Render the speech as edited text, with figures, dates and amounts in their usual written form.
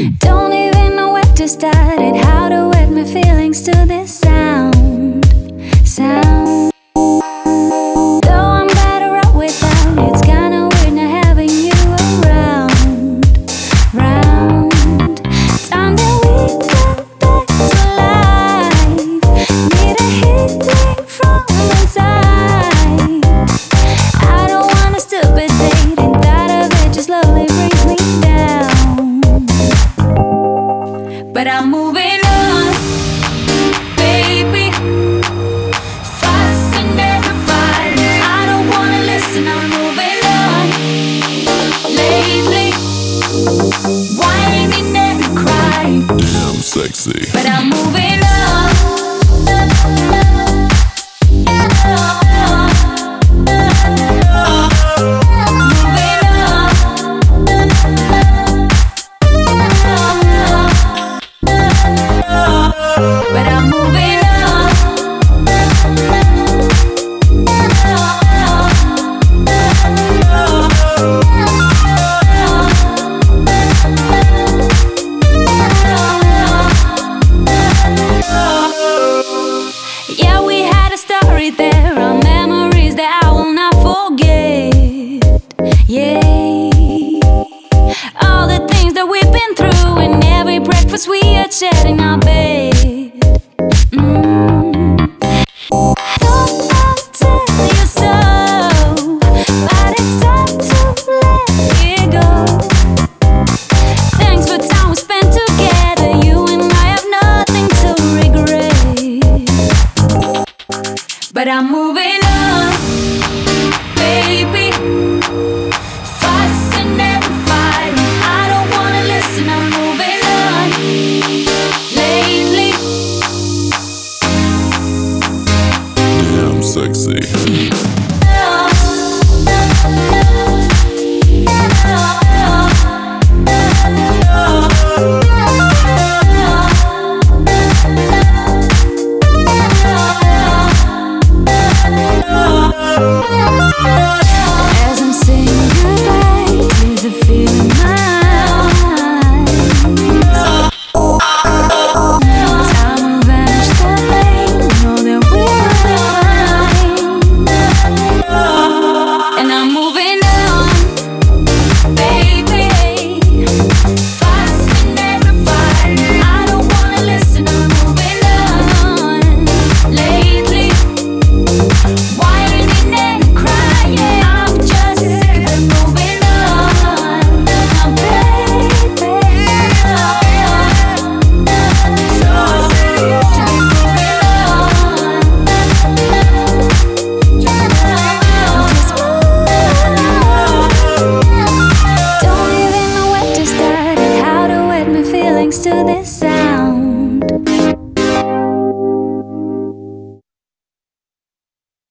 Don't even know where to start and how to wet my feelings to this sound. Though I'm better off without, it's kinda weird not having you around. Time that we got back to life. Need a healing from inside. I don't want a stupid date, and thought of it just slowly brings me down. But I'm moving on, baby. Fussing never fighting. I don't wanna listen, I'm moving on. Lately, whining and crying. Damn sexy. But I'm moving on. But I'm moving on. Yeah, we had a story there, our memories that I will not forget. Yeah, all the things that we've been through, and every breakfast we had shared in our bed. Don't I'll tell you so, but it's time to let it go. Thanks for time we spent together, you and I have nothing to regret. But I'm moving on, baby. Fussing never fighting. I don't wanna listen, I'm moving on. Lately, Damn sexy. as I'm saying goodbye, tears are filling my eyes. Time will vanish the pain, know that we'll be fine. And I'm moving on, baby. Fussing never fighting. I don't wanna listen, I'm moving on. Lately, whining and crying, I'm just sick of moving on. Now, baby, so sick of moving on. Just move on. Don't even know where to start and how to wet my feelings to this sound.